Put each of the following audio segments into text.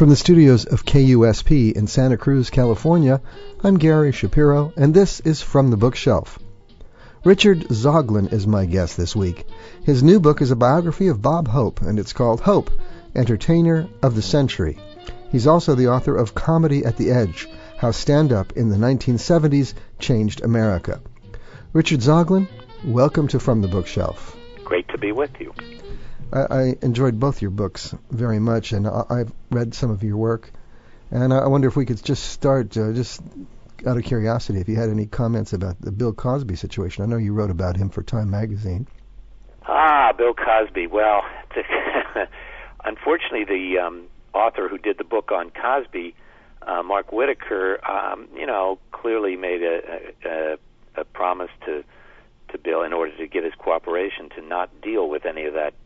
From the studios of KUSP in Santa Cruz, California, I'm Gary Shapiro, and this is From the Bookshelf. Richard Zoglin is my guest this week. His new book is a biography of Bob Hope, and it's called Hope, Entertainer of the Century. He's also the author of Comedy at the Edge, How Stand-Up in the 1970s Changed America. Richard Zoglin, welcome to From the Bookshelf. Great to be with you. I enjoyed both your books very much, and I've read some of your work. And I wonder if we could just start, just out of curiosity, if you had any comments about the Bill Cosby situation. I know you wrote about him for Time magazine. Bill Cosby. Well, unfortunately, the author who did the book on Cosby, Mark Whitaker, clearly made a promise to Bill in order to get his cooperation to not deal with any of that,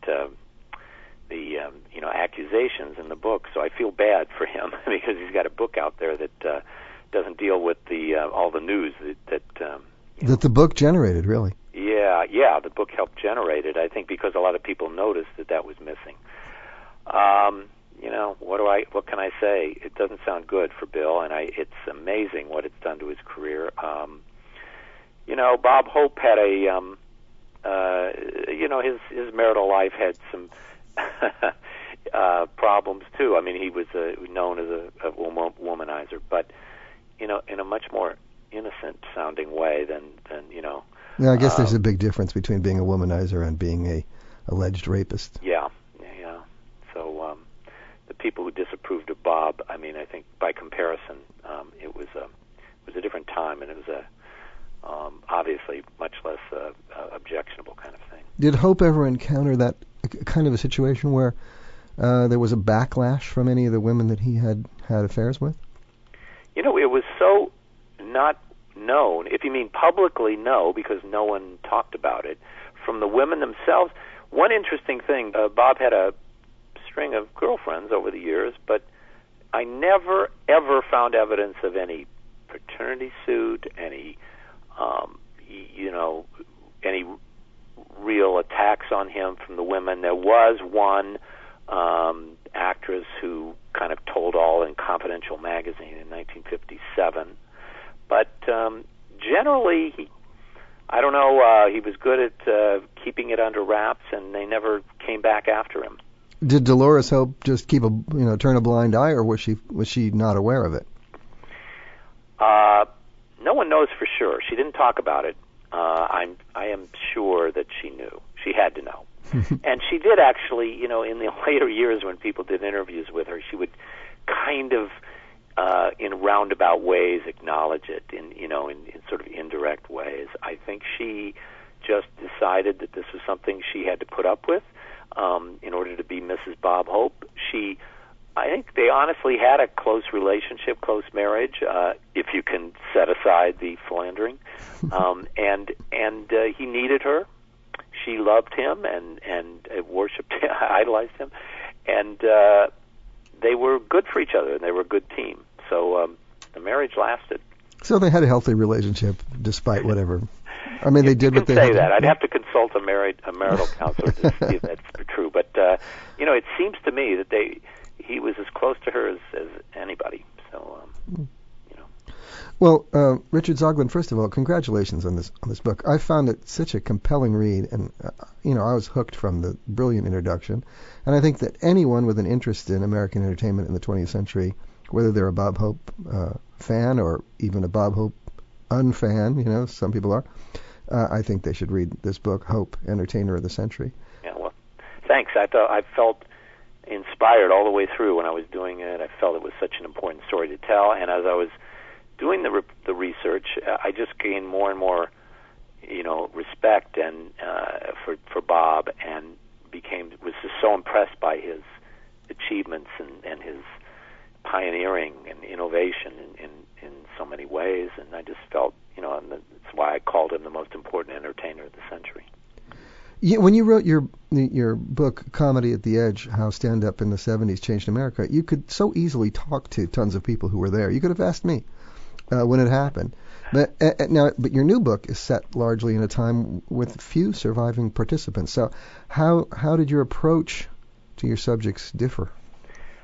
accusations in the book. So I feel bad for him because he's got a book out there that doesn't deal with all the news that the book generated, really. Yeah, the book helped generate it. I think because a lot of people noticed that was missing. What can I say? It doesn't sound good for Bill, and it's amazing what it's done to his career. Bob Hope had his marital life had some problems too. I mean, he was known as a womanizer, but in a much more innocent sounding way than. Yeah, I guess there's a big difference between being a womanizer and being a alleged rapist. Yeah. So the people who disapproved of Bob, I think by comparison, it was a different time, and it was obviously much less objectionable kind of thing. Did Hope ever encounter that kind of a situation where there was a backlash from any of the women that he had affairs with? It was so not known. If you mean publicly, no, because no one talked about it. From the women themselves, one interesting thing, Bob had a string of girlfriends over the years, but I never, ever found evidence of any paternity suit, any real attacks on him from the women. There was one actress who kind of told all in Confidential magazine in 1957. But generally, I don't know, he was good at keeping it under wraps, and they never came back after him. Did Dolores Hope just turn a blind eye, or was she not aware of it? No one knows for sure. She didn't talk about it. I am sure that she knew. She had to know. And she did actually, in the later years when people did interviews with her, she would kind of, in roundabout ways, acknowledge it in sort of indirect ways. I think she just decided that this was something she had to put up with in order to be Mrs. Bob Hope. I think they honestly had a close relationship, close marriage, if you can set aside the philandering. And he needed her. She loved him and worshipped him, idolized him. And they were good for each other, and they were a good team. So the marriage lasted. So they had a healthy relationship despite whatever. I mean, they did what they had. You can say that. I'd have to consult a marital counselor to see if that's true. But, it seems to me that he was as close to her as anybody. So, Well, Richard Zoglin, first of all, congratulations on this book. I found it such a compelling read, and I was hooked from the brilliant introduction. And I think that anyone with an interest in American entertainment in the 20th century, whether they're a Bob Hope fan or even a Bob Hope unfan, some people are, I think they should read this book, Hope, Entertainer of the Century. Yeah, well, thanks. I felt inspired all the way through when I was doing it. I felt it was such an important story to tell, and as I was doing the research, I just gained more and more, respect and for Bob, and was just so impressed by his achievements and his pioneering and innovation in so many ways. And I just felt, and that's why I called him the most important entertainer of the century. Yeah, when you wrote your book, Comedy at the Edge, How Stand-Up in the 70s Changed America, you could so easily talk to tons of people who were there. You could have asked me when it happened. But your new book is set largely in a time with few surviving participants. So how did your approach to your subjects differ?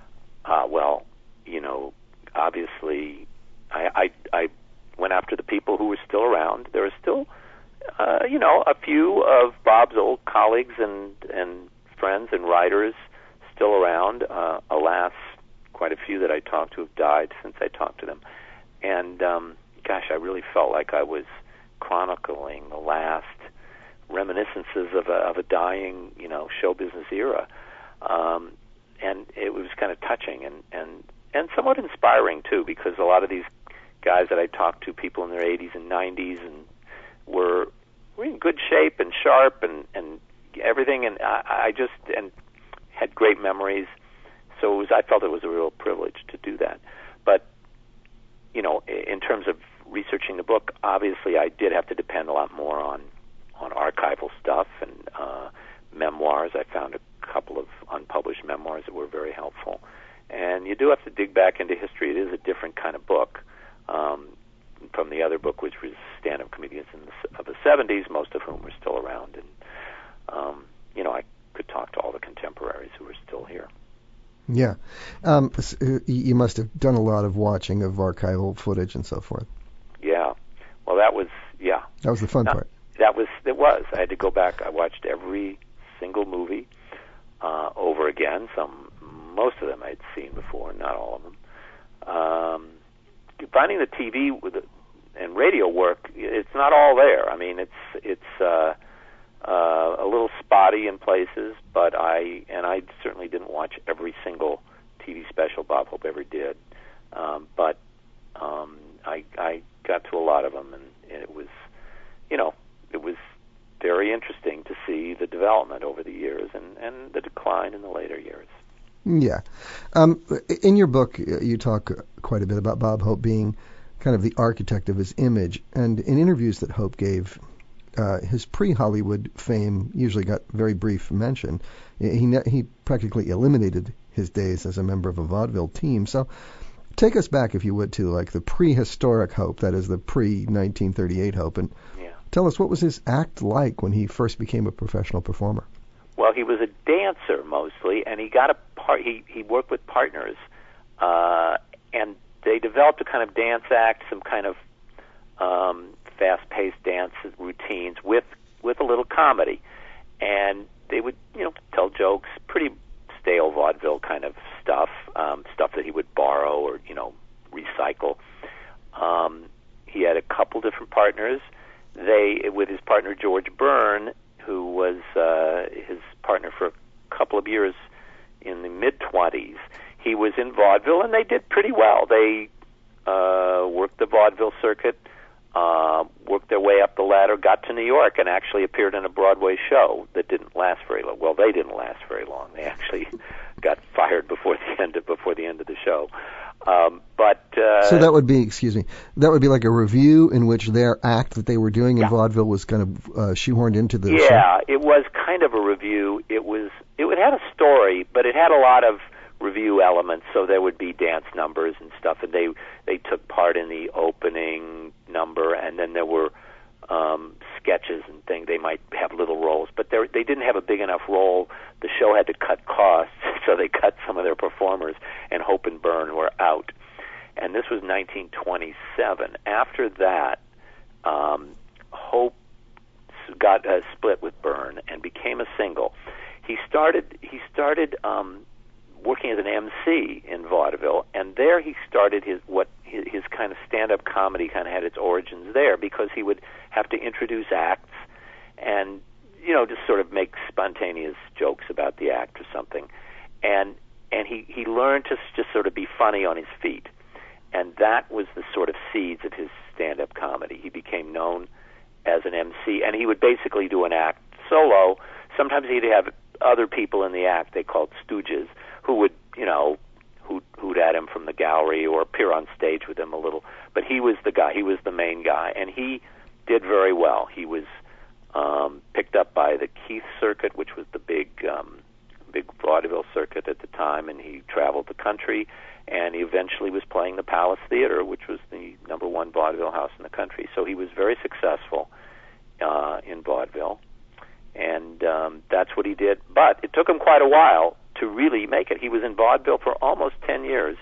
Well, obviously, I went after the people who were still around. There are still, a few of Bob's old colleagues and friends and writers still around. Alas, quite a few that I talked to have died since I talked to them. And, gosh, I really felt like I was chronicling the last reminiscences of a dying, show business era. And it was kind of touching and somewhat inspiring, too, because a lot of these guys that I talked to, people in their 80s and 90s, and were in good shape and sharp and everything, and I just had great memories. So I felt it was a real privilege to do that. But, in terms of researching the book, obviously I did have to depend a lot more on archival stuff and memoirs. I found a couple of unpublished memoirs that were very helpful. And you do have to dig back into history. It is a different kind of book from the other book, which was stand-up comedians of the 70s, most of whom were still around. And, I could talk to all the contemporaries who were still here. Yeah. You must have done a lot of watching of archival footage and so forth. Yeah. Well, that was the fun part. It was. I had to go back. I watched every single movie over again. Most of them I'd seen before, not all of them. Finding the TV and radio work, it's not all there. I mean, it's a little spotty in places, but I certainly didn't watch every single TV special Bob Hope ever did. But I got to a lot of them, and it was, it was very interesting to see the development over the years and the decline in the later years. Yeah. In your book, you talk quite a bit about Bob Hope being kind of the architect of his image, and in interviews that Hope gave, his pre-Hollywood fame usually got very brief mention. He practically eliminated his days as a member of a vaudeville team. So take us back, if you would, to like the prehistoric Hope, that is the pre-1938 Hope, and tell us, what was his act like when he first became a professional performer? Well, he was a dancer mostly, and he got a part. He worked with partners, and they developed a kind of dance act, some kind of fast-paced dance routines with a little comedy, and they would tell jokes, pretty stale vaudeville kind of stuff that he would borrow or recycle. He had a couple different partners. With his partner George Byrne, who was his partner for a couple of years in the mid-20s. He was in vaudeville, and they did pretty well. They worked the vaudeville circuit, worked their way up the ladder, got to New York, and actually appeared in a Broadway show that didn't last very long. Well, they didn't last very long. They actually got fired before the end of the show. So that would be, that would be like a review in which their act that they were doing in vaudeville was kind of shoehorned into the show? Yeah, it was kind of a review. It had a story, but it had a lot of review elements, so there would be dance numbers and stuff, and they took part in the opening number, and then there were sketches and things. They might have little roles, but they didn't have a big enough role. The show had to cut costs, so they cut some of their performers, and Hope and Byrne were out. And this was 1927. After that, Hope got a split with Byrne and became a single. He started working as an MC in vaudeville, and there he started his kind of stand-up comedy kind of had its origins there, because he would have to introduce acts and just sort of make spontaneous jokes about the act or something, and he learned to just sort of be funny on his feet, and that was the sort of seeds of his stand-up comedy. He became known as an MC, and he would basically do an act solo. Sometimes he'd have other people in the act they called stooges, who would, hoot at him from the gallery or appear on stage with him a little. But he was the guy. He was the main guy, and he did very well. He was picked up by the Keith Circuit, which was the big vaudeville circuit at the time, and he traveled the country, and he eventually was playing the Palace Theater, which was the number one vaudeville house in the country. So he was very successful in vaudeville, and that's what he did. But it took him quite a while to really make it. He was in vaudeville for almost 10 years,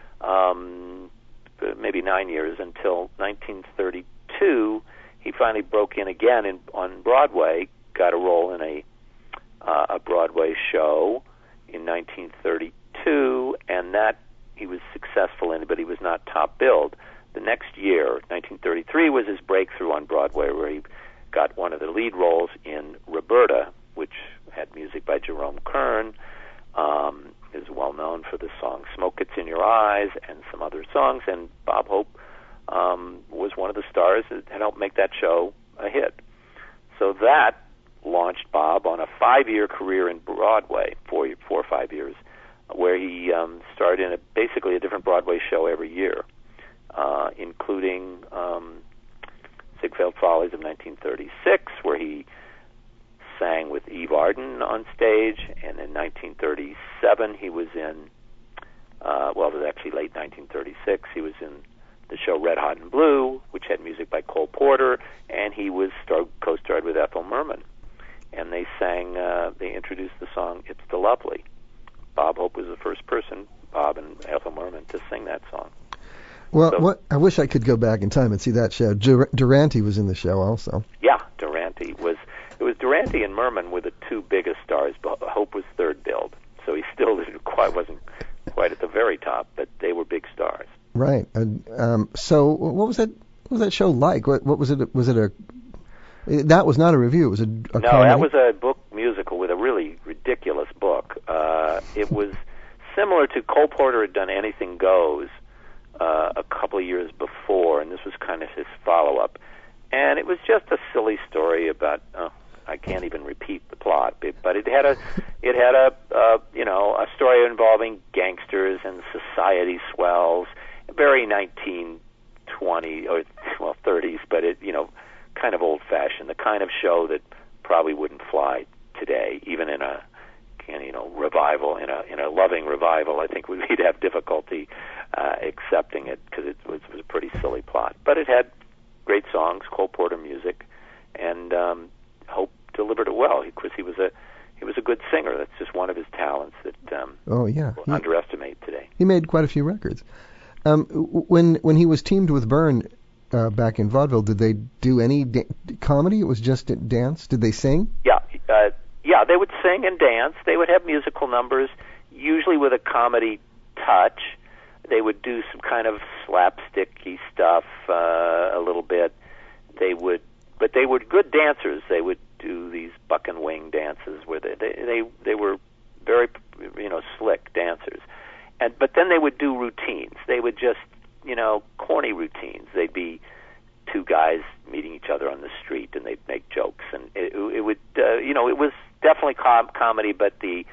maybe 9 years, until 1932. He finally broke in again on Broadway, got a role in a Broadway show in 1932, and that he was successful in, but he was not top billed. The next year, 1933, was his breakthrough on Broadway, where he got one of the lead roles in Roberta, which had music by Jerome Kern. Is well known for the song "Smoke Gets in Your Eyes" and some other songs, and Bob Hope was one of the stars that had helped make that show a hit. So that launched Bob on a 5-year career in Broadway, 4 or 5 years, where he starred in basically a different Broadway show every year, including Ziegfeld Follies of 1936, where he sang with Eve Arden on stage, and in 1937 he was in, it was actually late 1936, he was in the show Red Hot and Blue, which had music by Cole Porter, and he was co-starred with Ethel Merman. And they introduced the song "It's the Lovely." Bob Hope was the first person, Bob and Ethel Merman, to sing that song. Well, I wish I could go back in time and see that show. Durante was in the show also. Yeah, Durante was. It was Durante and Merman were the two biggest stars, but Hope was third billed, so he still wasn't quite at the very top, but they were big stars. Right. So what was that show like? What was it? Was it that was not a review. It was a no, comedy? That was a book musical with a really ridiculous book. It was similar to Cole Porter had done Anything Goes a couple of years before, and this was kind of his follow-up. And it was just a silly story about I can't even repeat the plot, but it had a story involving gangsters and society swells, very 1920 or 30s, but it kind of old-fashioned, the kind of show that probably wouldn't fly today, even in a revival, in a loving revival. I think we'd have difficulty accepting it because it was a pretty silly plot, but it had great songs, Cole Porter music, and Hope delivered it well. Of course, he was a good singer. That's just one of his talents that we'll underestimate today. He made quite a few records. When he was teamed with Byrne back in vaudeville, did they do any comedy? It was just dance. Did they sing? Yeah, they would sing and dance. They would have musical numbers, usually with a comedy touch. They would do some kind of slapsticky stuff a little bit. But they were good dancers. They would do these buck and wing dances where they were very slick dancers. But then they would do routines. They would just corny routines. They'd be two guys meeting each other on the street, and they'd make jokes, and it would it was definitely comedy, but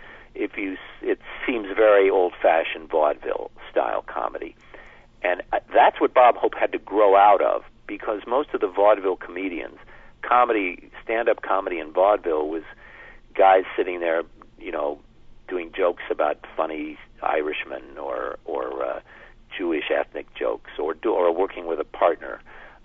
it seems very old-fashioned vaudeville style comedy, and that's what Bob Hope had to grow out of, because most of the vaudeville comedians, stand-up comedy in vaudeville was guys sitting there, doing jokes about funny Irishmen or Jewish ethnic jokes, or working with a partner,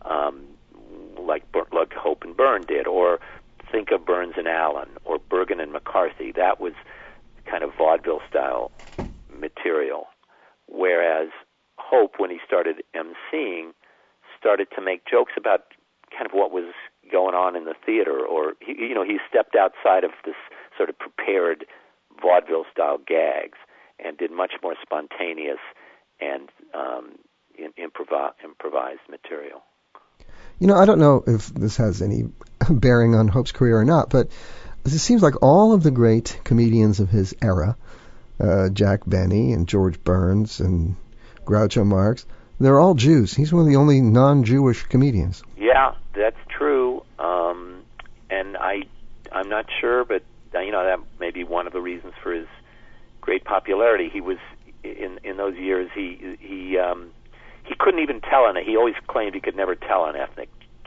like Hope and Byrne did, or think of Burns and Allen, or Bergen and McCarthy. That was kind of vaudeville style material. Whereas Hope, when he started emceeing, started to make jokes about kind of what was going on in the theater, or he stepped outside of this sort of prepared vaudeville style gags and did much more spontaneous and improvised material. I don't know if this has any bearing on Hope's career or not, but it seems like all of the great comedians of his era, Jack Benny and George Burns and Groucho Marx, they're all Jews. He's one of the only non-Jewish comedians. Yeah, that's true. And I'm not sure, but that may be one of the reasons for his great popularity. He was in those years. He couldn't even tell he always claimed he could never tell an ethnic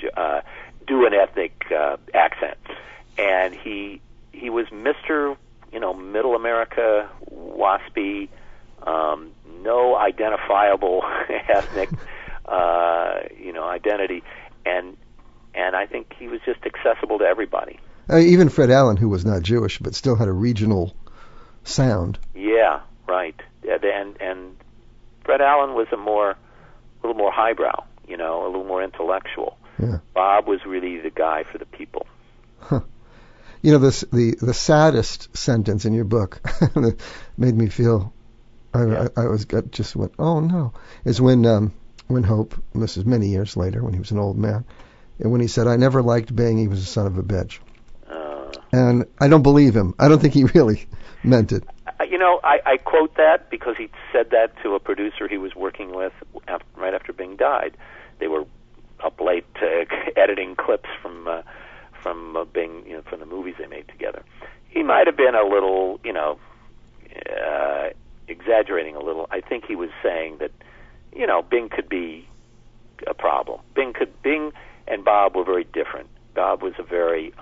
accent, and he was Mr. Middle America, waspy, no identifiable ethnic identity, and I think he was just accessible to everybody. Even Fred Allen, who was not Jewish but still had a regional sound. Yeah, right. And Brett Allen was a little more highbrow, a little more intellectual. Yeah. Bob was really the guy for the people. Huh. The saddest sentence in your book that made me feel just went, oh no, is when Hope, and this is many years later when he was an old man, and when he said, I never liked Bing, he was a son of a bitch. And I don't believe him. I don't think he really meant it. I quote that because he said that to a producer he was working with right after Bing died. They were up late editing clips from Bing, from the movies they made together. He might have been a little, exaggerating a little. I think he was saying that, Bing could be a problem. Bing and Bob were very different. Bob was a very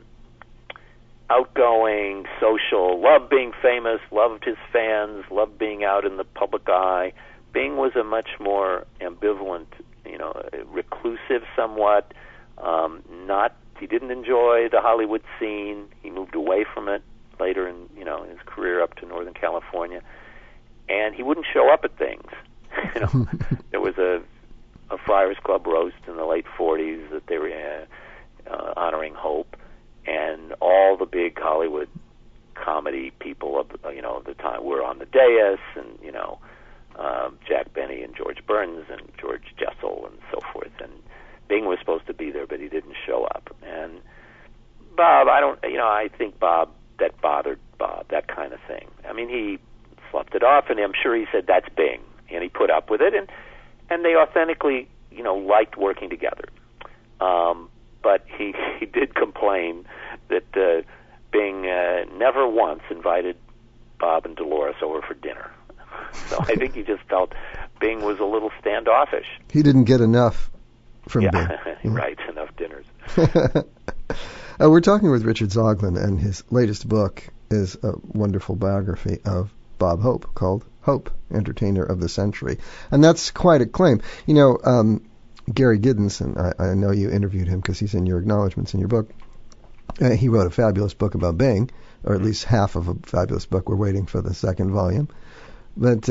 outgoing, social, loved being famous, loved his fans, loved being out in the public eye. Bing was a much more ambivalent, reclusive somewhat. He didn't enjoy the Hollywood scene. He moved away from it later in his career up to Northern California, and he wouldn't show up at things. There was a Friars Club roast in the late 40s that they were honoring Hope, and all the big Hollywood comedy people of the time were on the dais, and Jack Benny and George Burns and George Jessel and so forth, and Bing was supposed to be there, but he didn't show up. And Bob, I think that bothered Bob, that kind of thing. I mean, he sloughed it off, and I'm sure he said, that's Bing, and he put up with it, and they authentically, liked working together. But he did complain that Bing never once invited Bob and Dolores over for dinner. So I think he just felt Bing was a little standoffish. He didn't get enough from Bing. Right, enough dinners. We're talking with Richard Zoglin, and his latest book is a wonderful biography of Bob Hope called Hope, Entertainer of the Century. And that's quite a claim. Gary Giddens, and I know you interviewed him because he's in your acknowledgments in your book. He wrote a fabulous book about Bing, or at least half of a fabulous book. We're waiting for the second volume. But,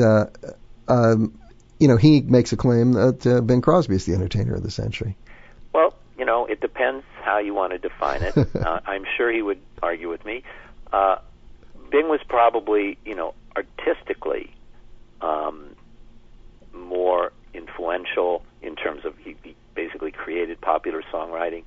he makes a claim that Bing Crosby is the entertainer of the century. Well, it depends how you want to define it. I'm sure he would argue with me. Bing was probably, artistically more influential in terms of he basically created popular singing,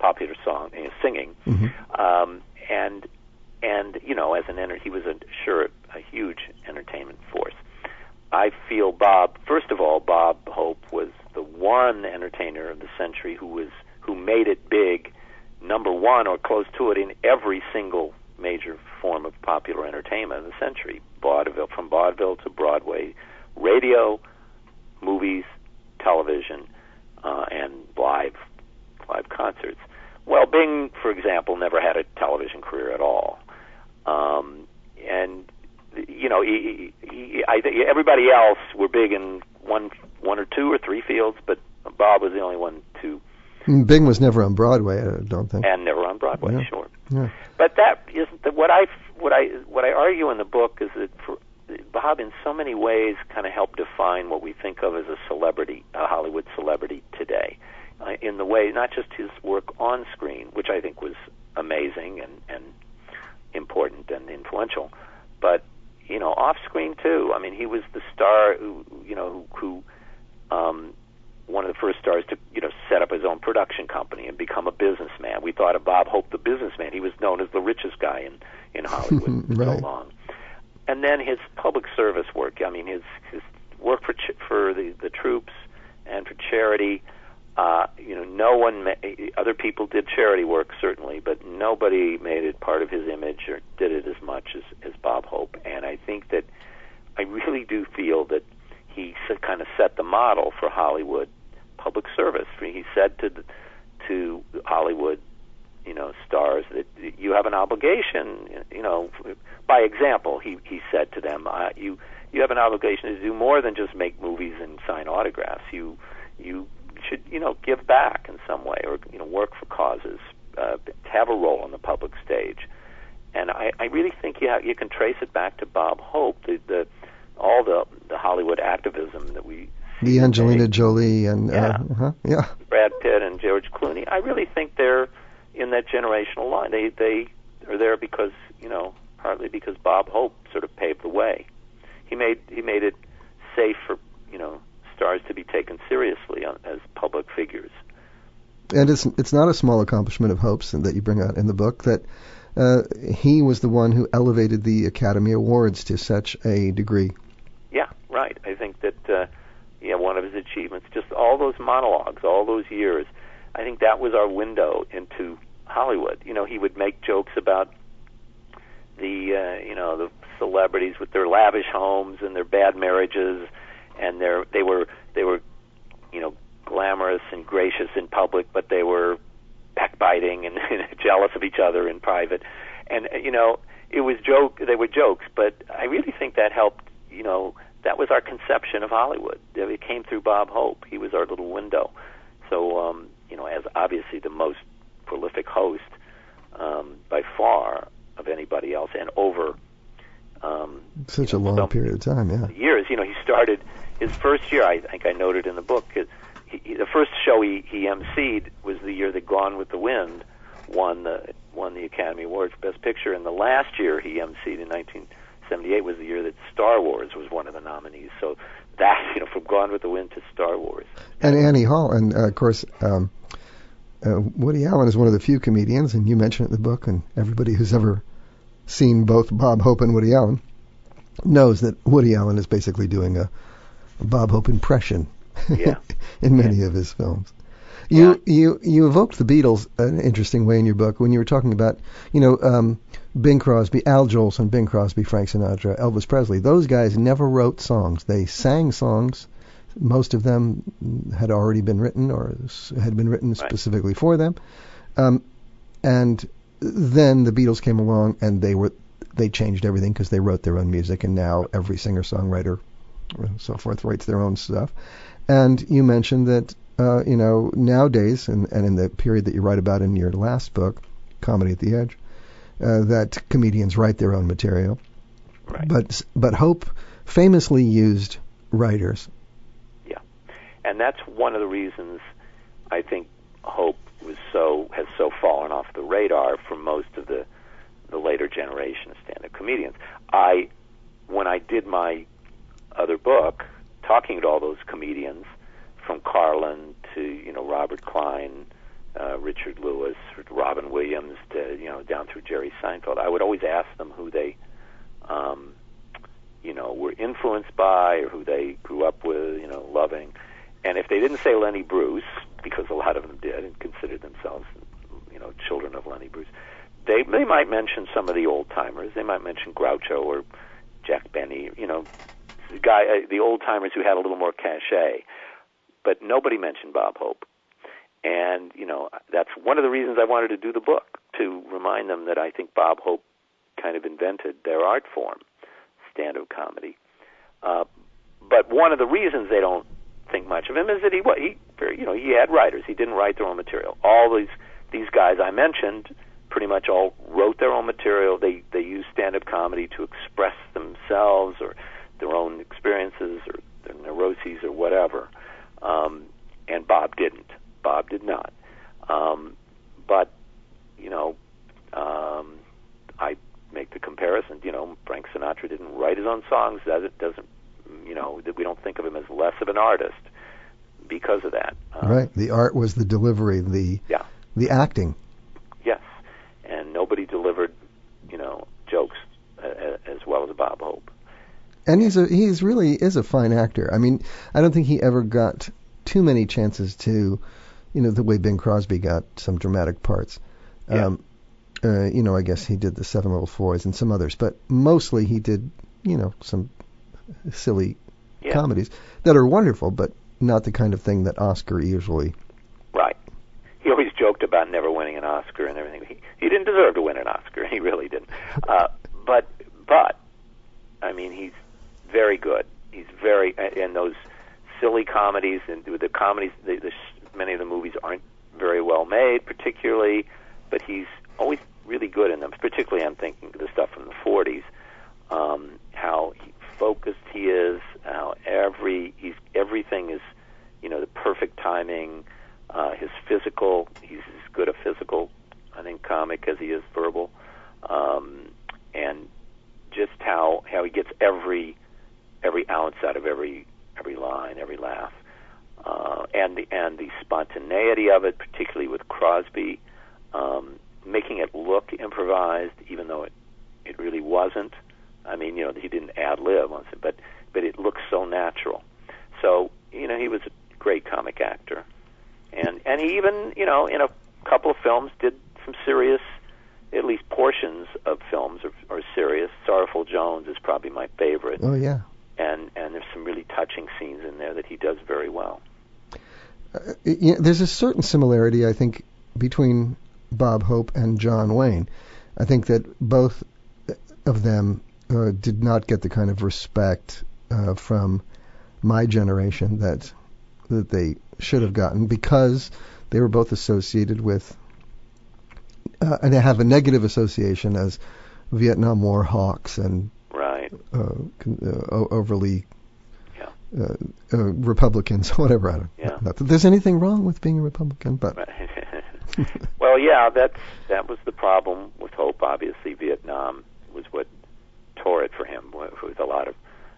mm-hmm. And as an he was a huge entertainment force. I feel Bob Hope was the one entertainer of the century who made it big, number one or close to it in every single major form of popular entertainment of the century. From vaudeville to Broadway, radio, movies, television, and live concerts. Well, Bing, for example, never had a television career at all. And everybody else were big in one or two or three fields, but Bob was the only one to. Bing was never on Broadway, I don't think. And never on Broadway, yeah. Sure. Yeah. But that isn't what I argue in the book is that Bob, in so many ways, kind of helped define what we think of as a celebrity, a Hollywood celebrity today. In the way, not just his work on screen, which I think was amazing and important and influential, but off screen too. I mean, he was the star who one of the first stars to set up his own production company and become a businessman. We thought of Bob Hope the businessman. He was known as the richest guy in Hollywood for so long. And then his public service work. I mean, his work for the troops and for charity. No one. Other people did charity work certainly, but nobody made it part of his image or did it as much as Bob Hope. And I think that I really do feel that he kind of set the model for Hollywood public service. He said to Hollywood, stars that you have an obligation. By example, he said to them, you have an obligation to do more than just make movies and sign autographs. You should give back in some way, or work for causes, have a role on the public stage. And I really think you can trace it back to Bob Hope, all the Hollywood activism that we see the Angelina today. Jolie and Brad Pitt and George Clooney. I really think they're in that generational line. They are there because, partly because Bob Hope sort of paved the way. He made it safe for, stars to be taken seriously as public figures. And it's not a small accomplishment of Hope's that you bring out in the book that he was the one who elevated the Academy Awards to such a degree. Yeah, right. I think that one of his achievements, just all those monologues, all those years, I think that was our window into Hollywood. He would make jokes about the celebrities with their lavish homes and their bad marriages, and they were glamorous and gracious in public, but they were backbiting and jealous of each other in private. And it was they were jokes, but I really think that helped. That was our conception of Hollywood. It came through Bob Hope. He was our little window. So as obviously the most prolific host by far of anybody else, and over such a long period of time, years. He started his first year. I think I noted in the book. The first show he emceed was the year that Gone with the Wind won the Academy Award for Best Picture, and the last year he emceed in 1978 was the year that Star Wars was one of the nominees. So that from Gone with the Wind to Star Wars. And Annie Hall, and of course Woody Allen is one of the few comedians, and you mention it in the book, and everybody who's ever seen both Bob Hope and Woody Allen knows that Woody Allen is basically doing a Bob Hope impression. Yeah. in many of his films. You evoked the Beatles in an interesting way in your book when you were talking about, Bing Crosby, Al Jolson, Bing Crosby, Frank Sinatra, Elvis Presley. Those guys never wrote songs. They sang songs. Most of them had already been written or had been written specifically for them. And then the Beatles came along and they changed everything because they wrote their own music, and now every singer-songwriter and so forth writes their own stuff. And you mentioned that, nowadays, and in the period that you write about in your last book, Comedy at the Edge, that comedians write their own material. Right. But Hope famously used writers. Yeah. And that's one of the reasons I think Hope has so fallen off the radar for most of the later generation of stand-up comedians. When I did my other book, talking to all those comedians, from Carlin to Robert Klein, Richard Lewis, Robin Williams, to down through Jerry Seinfeld, I would always ask them who they were influenced by, or who they grew up with, loving. And if they didn't say Lenny Bruce, because a lot of them did and considered themselves children of Lenny Bruce, they might mention some of the old timers. They might mention Groucho or Jack Benny, the old timers who had a little more cachet. But nobody mentioned Bob Hope. And, that's one of the reasons I wanted to do the book, to remind them that I think Bob Hope kind of invented their art form, stand-up comedy. But one of the reasons they don't think much of him is that he had writers. He didn't write their own material. All these guys I mentioned pretty much all wrote their own material. They used stand-up comedy to express themselves or their own experiences or their neuroses or whatever. And Bob didn't. Bob did not. But I make the comparison. Frank Sinatra didn't write his own songs. That doesn't, that we don't think of him as less of an artist because of that. Right. The art was the delivery, the acting. Yes. And nobody delivered, jokes as well as Bob Hope. And he really is a fine actor. I mean, I don't think he ever got too many chances to, the way Bing Crosby got some dramatic parts. Yeah. I guess he did the Seven Little Floyds and some others, but mostly he did, some silly comedies that are wonderful, but not the kind of thing that Oscar usually. Right. He always joked about never winning an Oscar and everything. He didn't deserve to win an Oscar. He really didn't. But I mean, he's very good. He's very, and those silly comedies and the comedies, many of the movies aren't very well made, particularly, but he's always really good in in them, particularly I'm thinking of the stuff from the 40s, how focused he is, how everything is, the perfect timing, his physical, he's as good a physical, I think, comic as he is verbal, and just how he gets every ounce out of every line, every laugh, and the spontaneity of it, particularly with Crosby, making it look improvised, even though it really wasn't. I mean, he didn't ad-lib on it, but it looks so natural. So, he was a great comic actor. And he even, in a couple of films did some serious, at least portions of films are serious. Sorrowful Jones is probably my favorite. Oh, yeah. And there's some really touching scenes in there that he does very well. There's a certain similarity, I think, between Bob Hope and John Wayne. I think that both of them did not get the kind of respect from my generation that they should have gotten, because they were both associated with, and they have a negative association as Vietnam War hawks and right. Overly Republicans, whatever. I don't. Yeah. Not that there's anything wrong with being a Republican, but. Well, yeah, that was the problem with Hope. Obviously, Vietnam was what tore it for him. With a lot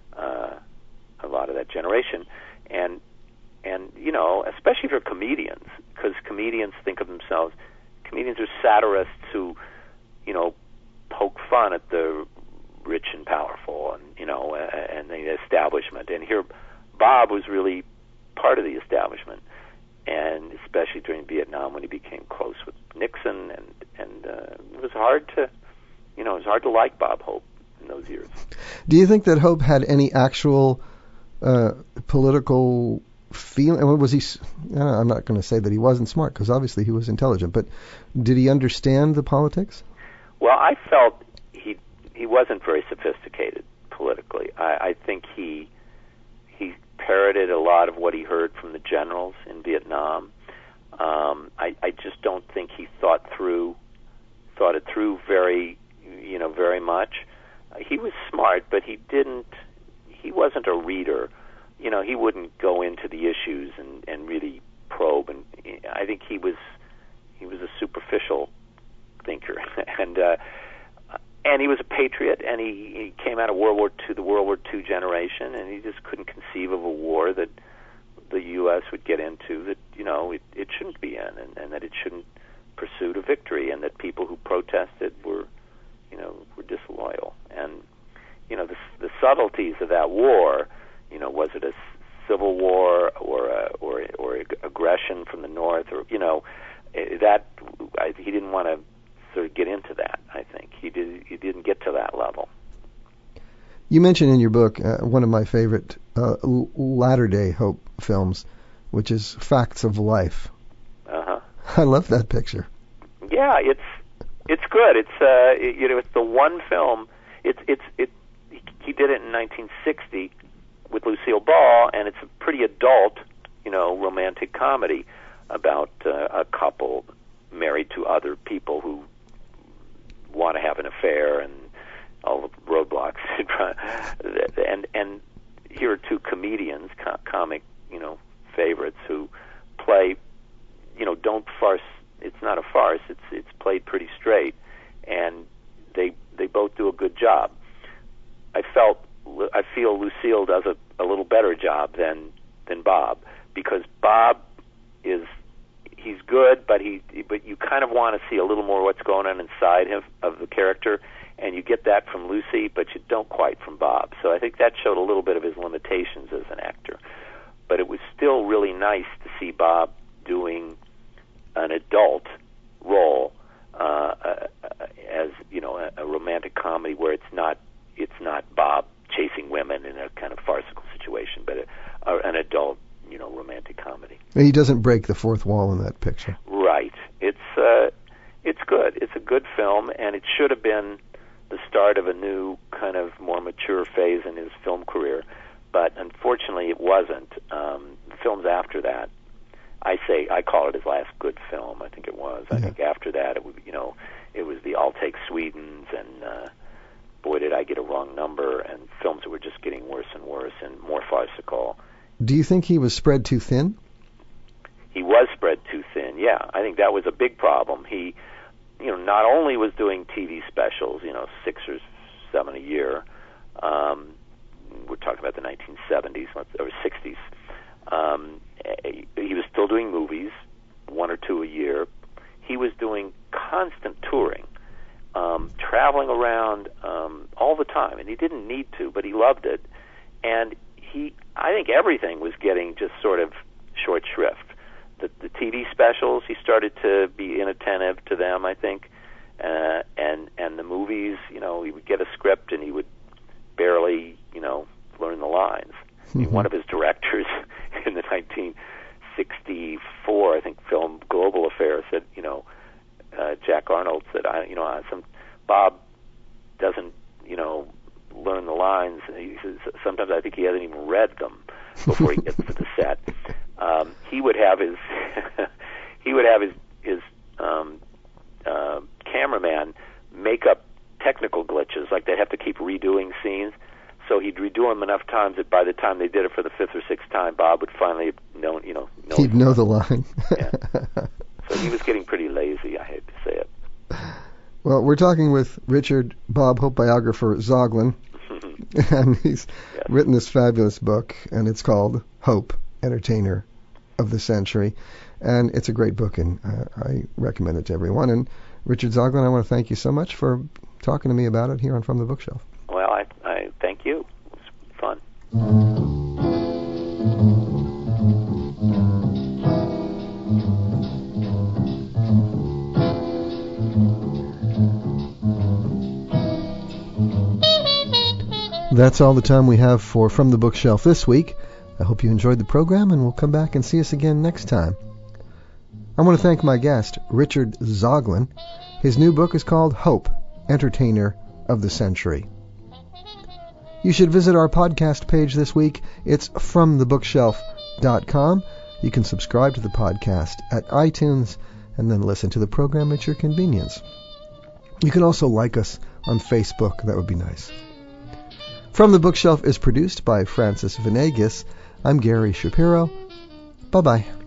of that generation, and especially for comedians, because comedians think of themselves. Comedians are satirists who, poke fun at the rich and powerful, and the establishment. And here, Bob was really part of the establishment, and especially during Vietnam when he became close with Nixon, and it was hard to like Bob Hope in those years. Do you think that Hope had any actual political feeling? Was he? I'm not going to say that he wasn't smart, because obviously he was intelligent, but did he understand the politics? Well, I felt he wasn't very sophisticated politically. I think he parroted a lot of what he heard from the generals in Vietnam. I just don't think he thought it through very much. He was smart, but he wasn't a reader. He wouldn't go into the issues and really probe. And I think he was a superficial thinker, and he was a patriot, and he came out of the World War II generation, and he just couldn't conceive of a war that the U.S. would get into that it shouldn't be in, and that it shouldn't pursue a victory, and that people who protested were disloyal. And the subtleties of that war. Was it a civil war or aggression from the North, or that he didn't want to sort of get into that. I think he didn't get to that level. You mentioned in your book one of my favorite latter-day Hope films, which is Facts of Life. Uh-huh. I love that picture. Yeah, it's good. It's it's the one film. He did it in 1960 with Lucille Ball, and it's a pretty adult, romantic comedy about a couple married to other people who want to have an affair and all the roadblocks. and here are two comedians, comic, favorites who play, don't farce. It's not a farce. It's played pretty straight, and they both do a good job. I feel Lucille does a little better job than Bob, because Bob he's good, but you kind of want to see a little more what's going on inside him of the character, and you get that from Lucy, but you don't quite from Bob. So I think that showed a little bit of his limitations as an actor. But it was still really nice to see Bob doing an adult role as a romantic comedy where it's not Bob chasing women in a kind of farcical situation, but an adult, romantic comedy. He doesn't break the fourth wall in that picture. Right. It's good. It's a good film, and it should have been the start of a new kind of more mature phase in his film career, but unfortunately it wasn't. The films after that, I call it his last good film. I think it was. I think after that it was the I'll Take Sweden Did I Get a Wrong Number, and films that were just getting worse and worse and more farcical. Do you think he was spread too thin? He was spread too thin, yeah. I think that was a big problem. He, not only was doing TV specials, 6 or 7 a year, we're talking about the 1970s or 60s, he was still doing movies, 1 or 2 a year. He was doing constant touring, traveling around all the time, and he didn't need to, but he loved it. And I think everything was getting just sort of short shrift. The TV specials, he started to be inattentive to them, I think, and the movies, he would get a script and he would barely, learn the lines. I mean, one of his directors in the 1964, I think, film Global Affair said, Jack Arnold said, Bob doesn't, learn the lines. He says, sometimes I think he hasn't even read them before he gets to the set. He would have his cameraman make up technical glitches, like they'd have to keep redoing scenes. So he'd redo them enough times that by the time they did it for the 5th or 6th time, Bob would finally know. He'd know the line. Yeah. So he was getting pretty lazy, I hate to say it. Well, we're talking with Richard Bob Hope biographer Zoglin, and he's written this fabulous book, and it's called Hope, Entertainer of the Century, and it's a great book, and I recommend it to everyone. And Richard Zoglin, I want to thank you so much for talking to me about it here on From the Bookshelf. Well, I thank you. It was fun. That's all the time we have for From the Bookshelf this week. I hope you enjoyed the program, and we'll come back and see us again next time. I want to thank my guest, Richard Zoglin. His new book is called Hope, Entertainer of the Century. You should visit our podcast page this week. It's fromthebookshelf.com. You can subscribe to the podcast at iTunes and then listen to the program at your convenience. You can also like us on Facebook. That would be nice. From the Bookshelf is produced by Francis Venegas. I'm Gary Shapiro. Bye-bye.